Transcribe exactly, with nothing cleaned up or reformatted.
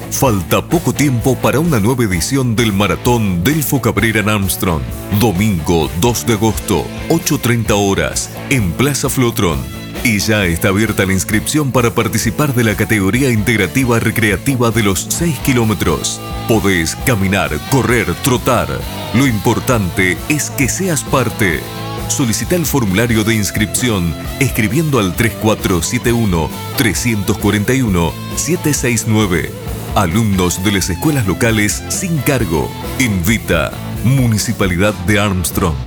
Falta poco tiempo para una nueva edición del Maratón Delfo Cabrera en Armstrong. Domingo dos de agosto, ocho treinta horas, en Plaza Flotrón. Y ya está abierta la inscripción para participar de la categoría integrativa recreativa de los seis kilómetros. Podés caminar, correr, trotar. Lo importante es que seas parte. Solicita el formulario de inscripción escribiendo al tres cuatro siete uno, tres cuatro uno, siete seis nueve. Alumnos de las escuelas locales sin cargo. Invita Municipalidad de Armstrong.